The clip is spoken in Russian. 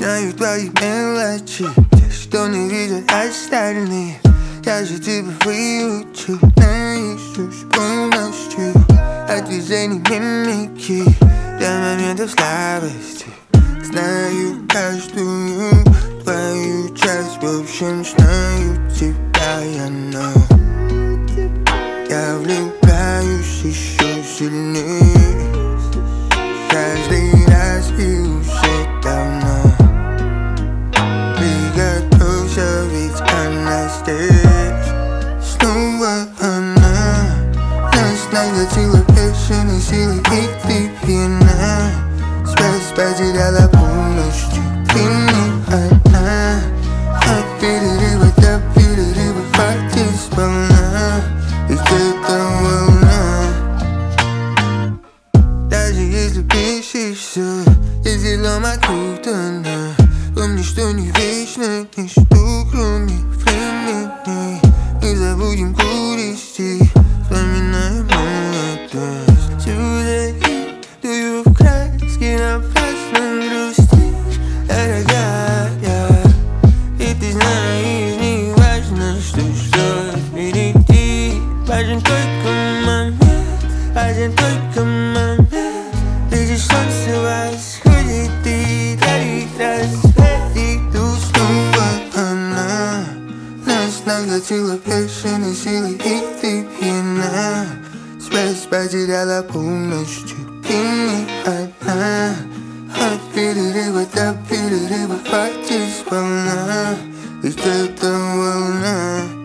Знаю твои мелочи, те, что не видят остальные. Я же тебя выучу наизусть полностью. От движений мимики до моментов слабости. Знаю каждую твою часть, в общем, знаю тебя я, но я влюбляюсь еще сильнее. Каждый раз и уже давно. Приготовься, ведь она здесь. Снова она нас накатила бешеной силой, и ты пьяна. Связь потеряла полностью, ты не одна. От перерыва до перерыва хватит сполна. Ведь это волна. Даже если бесишься, если лом окутана, помни, что не вечно ничто, кроме времени. Мы забудем грусти, вспоминаем молодость. Сюда иду в краски, напрасно грустишь, дорогая. И ты знаешь, не важно, что впереди. Важен только момент, важен только момент. Видишь, солнце восходит, и дарит рассвет. И тут снова она нас накатила бешеной силой, и ты пьяна. Связь потеряла полностью, ты не одна. От перерыва до перерыва хватит сполна. Ведь это волна.